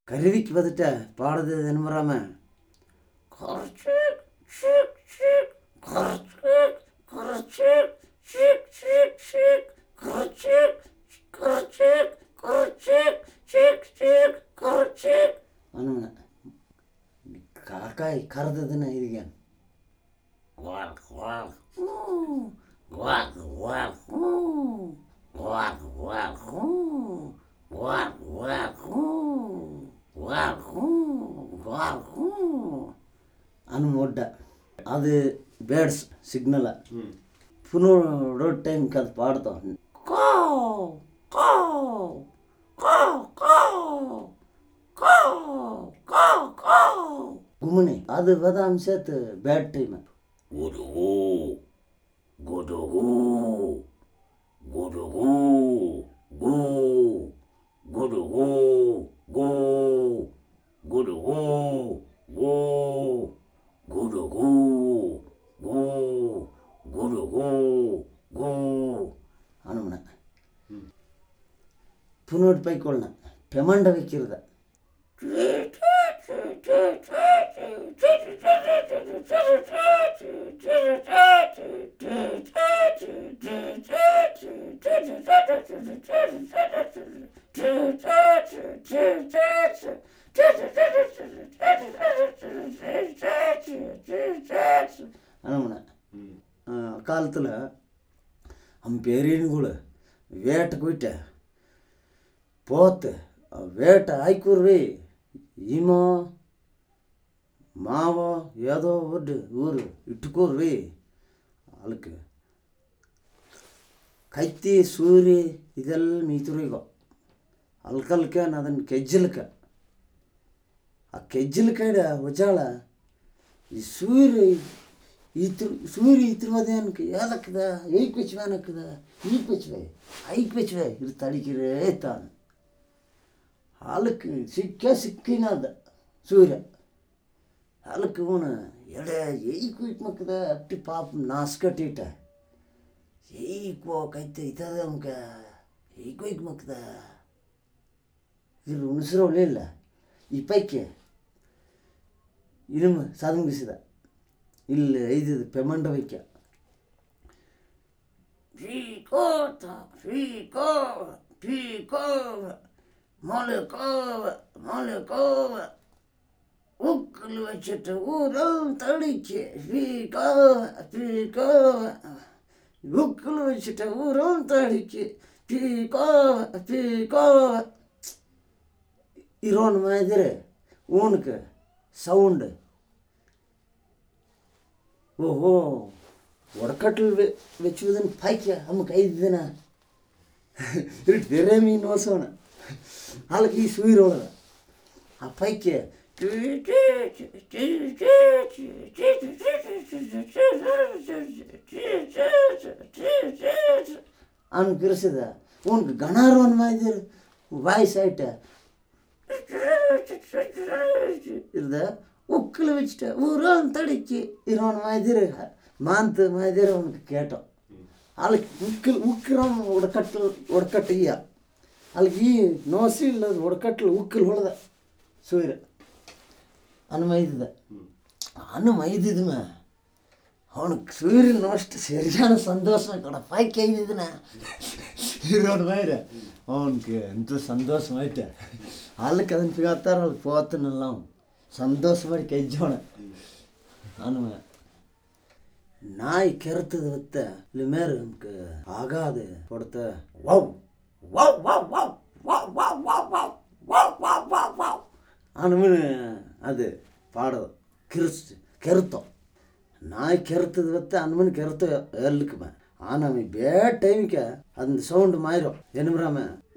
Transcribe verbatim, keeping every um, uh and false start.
கருவிக்கு பார்த்துட்ட பாடுறது என்னமராம காக்காய் கறதுன்னு இருக்கேன் ಅನ್ಮೊಡ್ಡ ಅದು ಬೇಡ್ಸ್ ಸಿಗ್ನಲ್ಲ ಪುನಃ ಟೈಮ್ಗೆ ಅದು ಪಾಡ್ತಾವ ಗುಮ್ಮನಿ ಅದು ಬದ ಅಂಶತ್ ಬ್ಯಾಡ್ ಟೈಮ್ ಗುಡುಗು ಗುಡುಗು ಗುಡುಗು ಗೋ ಗುಡುಗು ಗೋ ಗುಡುಗು ಗೋ ಗುಡುಗು ಗೋ ಗುಡುಗು ಗೋ ಅನುಮನ ಪುನೋಟ್ ಪೈಕೊಳ್ಳ ಪೆಮಂಡ வைக்கிறது அனுமன காலத்தில் அவன் பெரியனுக்குள்ள வேட்டைக்கு போயிட்ட போத்து வேட்டை ஆய்க்கூர்வி ఈమో మావో ఏదో ఒడ్డు ఊరు ఇట్టుకోర్వి వాళ్ళకి ಕತ್ತಿ ಸೂರಿ ಇದೆಲ್ಲ ಮೀತುರಿಗೋ ಅಲ್ಕಲ್ಕೆ ಅದನ್ನು ಕೆಜ್ಜಲ್ಕ ಆ ಕೆಜ್ಜಲ್ಕೈಡ ವಜಾಳ ಈ ಸೂರಿ ಇತ್ರ ಸೂರಿ ಇತ್ರವದೇನಕ್ಕೆ ಯಾದಕ್ಕದ ಏಕ್ ಬೆಚ್ಚವೇನಕ್ಕದ ಈಕ್ ಬೆಚ್ಚವೆ ಐಕ್ ಬೆಚ್ಚವೆ ಇದು ತಡಿಕಿರೇ ತಾನು ಹಾಲಕ್ಕೆ ಸಿಕ್ಕ ಸಿಕ್ಕಿನದ ಸೂರ್ಯ ಹಾಲಕ್ಕೆ ಅವನು ಎಡೆ ಏಕ್ ವೀಕ್ ಮಕ್ಕದ ಅಟ್ಟಿ ಪಾಪ ನಾಸ್ಕಟ್ಟಿಟ್ಟ ಏಕ್ ಹೋಗೈತೆ ಇತದ ಅಮ್ಕ ಏಕ್ ವೀಕ್ ಮಕ್ಕದ ಇರು ಉಣಿಸಿರೋಲಿಲ್ಲ ಈ ಪೈಕೆ ಇರುಮ ಸಾಧಂಗಿಸಿದ ಇಲ್ಲಿ ಐದು ಪೆಮಂಡ ವೈಕ್ಯ ಪೀಕೋತ ಪೀಕೋ ಪೀಕೋ மொழுக்கோவ மொழுக்கோவ உக்கில் வச்சுட்டு ஊரம் தடிச்சு பீக்கோவ பீக்கோவ உக்கில் வச்சுட்டு ஊரம் தடிச்சு பீக்கோவ பீக்கோவ ಇರೋನ್ ಮಾದಿರೆ ಊನಕ್ಕೆ ಸೌಂಡ್ ಓಹೋ ಒಡಕಟ್ಲು ವೆಚ್ಚುವುದನ್ನು ಪಾಯ್ಕೆ ಅಮ್ಮಕ್ಕೆ ಐದು ದಿನ ಇಟ್ಟು ಬೇರೆ ಮೀನು ಹೊಸೋಣ ಹಾಲಕ್ಕೆ ಈ ಸೂಯಿರೊಳಗೆ ಆ ಪೈಕೆ ಅವ್ನು ಕಿರಿಸಿದ ಅವ್ನಿಗೆ ಗಣಾರವನ್ ಮಾಡಿದ್ರು ವಾಯ್ಸ್ ಆಯ್ಟ ಇರ್ದ ಉಕ್ಕಲು வச்சுட்ட ஊரம் தடிச்சு இரோன் மாதிரி மாந்து மாதிரி அவனுக்கு கேட்டோம் அதுக்கு உக்கில் உக்கிரம் உடக்கட்டு உடக்கட்டையா ಅಲ್ಲಿಗೆ ಈ ನೋಸಿ ಇಲ್ಲ ಒಡಕಟ್ಲು ಉಕ್ಕಲು ಹೊಡೆದ ಸೂರ್ಯ ಅನುಮೈದಿದ ಅನುಮೈದಿದ್ಮ ಅವನಿಗೆ ಸೂರ್ಯ ನೋಷ್ಟು ಸರಿಯಾನ ಸಂತೋಷ ಕಡ ಪಾಯ್ಕೆ ಐದಿದನ ಇರೋಣ ಮೈರ ಅವನಿಗೆ ಎಂತ ಸಂತೋಷಮಾಯ್ತ ಅಲ್ಲಿಗೆ ಅದನ್ನು பிகாத்தார ಅಲ್ಲಿ போத்தனಲ್ಲ அவன் சந்தோஷமாடி கெஜோன அனும நாய் கெருத்தது வைத்த இல்லை மேரு நமக்கு ஆகாது கொடுத்த wow wow wow wow wow wow wow wow wow wow wow wow அனுமனு அது பாடும் கிறிஸ்து கெருத்தம் நாய் கெருத்தது வைத்த அனுமனு கெருத்த ஏழுக்குமே ஆனால் அவன் பே டைமுக்கு அந்த சவுண்டு மாறிடும் என்னமராம